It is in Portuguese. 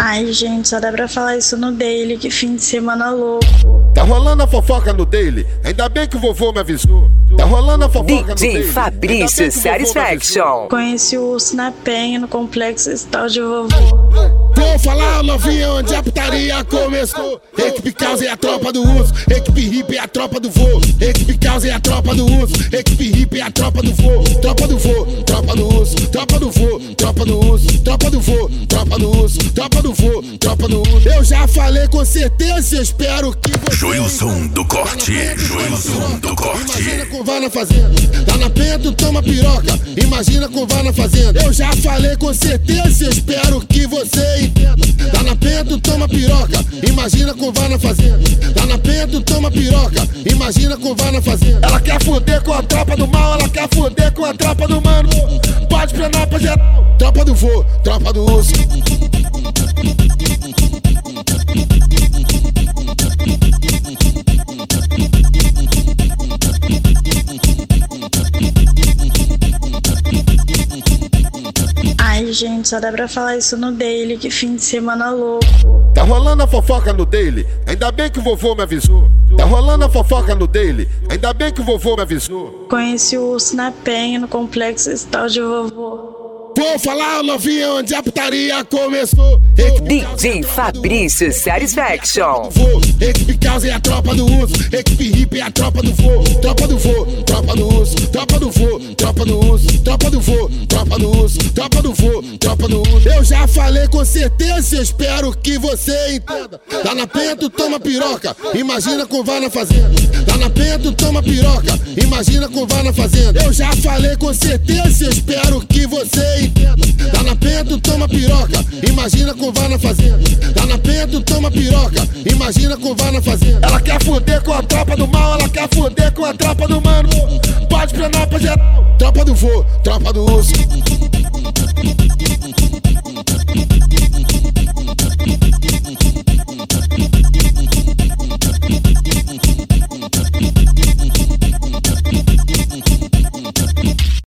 Ai, gente, só dá pra falar isso no daily, que fim de semana louco. Tá rolando a fofoca no daily, ainda bem que o vovô me avisou. Tá rolando a fofoca no daily. DJ Fabrício Satisfaction. Conheci o urso na penha, no complexo esse tal de vovô. Vou falar, novinha, onde a putaria começou. Equipe Causa é a tropa do urso, equipe hippie é a tropa do vô. Equipe Causa é a tropa do urso, equipe hippie é a tropa do vô. Tropa do vô, tropa do urso, tropa do vô, tropa do urso, tropa do vô, tropa do urso, tropa do vô, tropa do urso. Eu já falei com certeza, eu espero que você... Joilson do Corte, Joilson do Corte. Imagina com vai na fazenda, tá na penha, tu toma piroca. Imagina com vai na fazenda. Eu já falei com certeza, eu espero que você entenda. Tá na penha, tu toma piroca. Imagina com vai na fazenda. Tá na penha, tu toma piroca. Imagina com vai na fazenda. Ela quer foder com a tropa do mal, ela quer foder com a tropa do mano. Pode planar pra geral. Tropa do vô, tropa do urso. Ai, gente, só dá pra falar isso no daily, que fim de semana louco. Tá rolando a fofoca no daily, ainda bem que o vovô me avisou. Tá rolando a fofoca no daily, ainda bem que o vovô me avisou. Conheci o urso na penha, no complexo esse tal de vovô. Vou falar, novinha, onde a putaria começou. DJ Fabrício Satisfaction. Equipe Causa é a tropa do urso, equipe hippie é a tropa do vô. Tropa do vô, tropa do urso, tropa do vô, tropa do urso, tropa do vô, tropa do urso, tropa do vô, tropa do urso. Eu já falei com certeza, eu espero que você entenda. Tá na penha, tu toma piroca, imagina com vai na fazenda. Tá na penha, tu toma piroca, imagina com vai na fazenda. Eu já falei com certeza, eu espero que você entenda. Tá na penha, tu toma piroca, imagina com vai na fazenda. Tá na penha, tu toma piroca, imagina com vai na fazenda. Ela quer foder com a tropa do mal, ela quer foder com a tropa do mano. Pode planar pra geral. Tropa do vô, tropa do urso.